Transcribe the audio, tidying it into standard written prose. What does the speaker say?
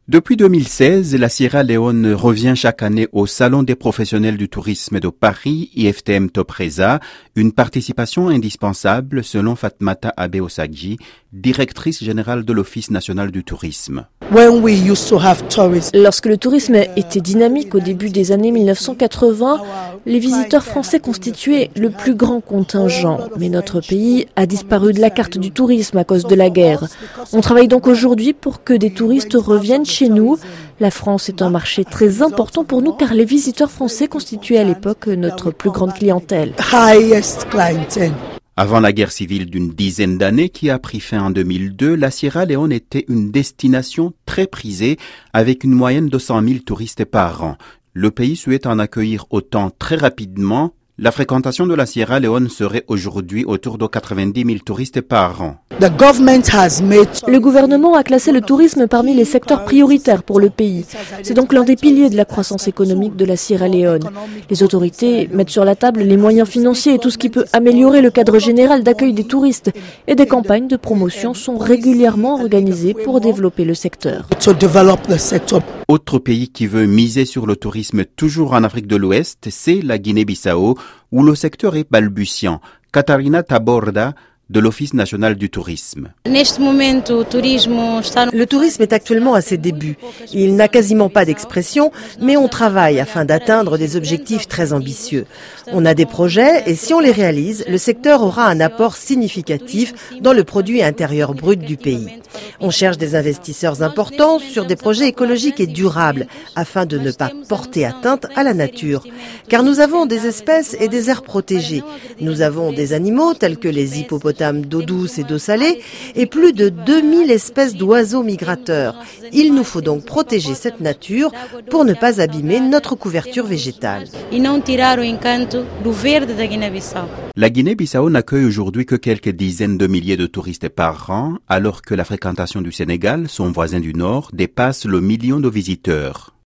Depuis 2016, la Sierra Leone revient chaque année au Salon des professionnels du tourisme de Paris, IFTM Topresa, une participation indispensable selon Fatmata Abe-Osagji, directrice générale de l'Office national du tourisme. Lorsque le tourisme était dynamique au début des années 1980, les visiteurs français constituaient le plus grand contingent. Mais notre pays a disparu de la carte du tourisme à cause de la guerre. On travaille donc aujourd'hui pour que des touristes reviennent chez nous. La France est un marché très important pour nous car les visiteurs français constituaient à l'époque notre plus grande clientèle. Avant la guerre civile d'une dizaine d'années qui a pris fin en 2002, la Sierra Leone était une destination très prisée avec une moyenne de 100 000 touristes par an. Le pays souhaite en accueillir autant très rapidement. La fréquentation de la Sierra Leone serait aujourd'hui autour de 90 000 touristes par an. Le gouvernement a classé le tourisme parmi les secteurs prioritaires pour le pays. C'est donc l'un des piliers de la croissance économique de la Sierra Leone. Les autorités mettent sur la table les moyens financiers et tout ce qui peut améliorer le cadre général d'accueil des touristes. Et des campagnes de promotion sont régulièrement organisées pour développer le secteur. Autre pays qui veut miser sur le tourisme toujours en Afrique de l'Ouest, c'est la Guinée-Bissau, où le secteur est balbutiant. Catarina Taborda, de l'Office national du tourisme. Le tourisme est actuellement à ses débuts. Il n'a quasiment pas d'expression, mais on travaille afin d'atteindre des objectifs très ambitieux. On a des projets et si on les réalise, le secteur aura un apport significatif dans le produit intérieur brut du pays. On cherche des investisseurs importants sur des projets écologiques et durables afin de ne pas porter atteinte à la nature. Car nous avons des espèces et des aires protégées. Nous avons des animaux tels que les hippopotames d'eau douce et d'eau salée et plus de 2000 espèces d'oiseaux migrateurs. Il nous faut donc protéger cette nature pour ne pas abîmer notre couverture végétale. La Guinée-Bissau n'accueille aujourd'hui que quelques dizaines de milliers de touristes par an, alors que la fréquentation du Sénégal, son voisin du Nord, dépasse le million de visiteurs.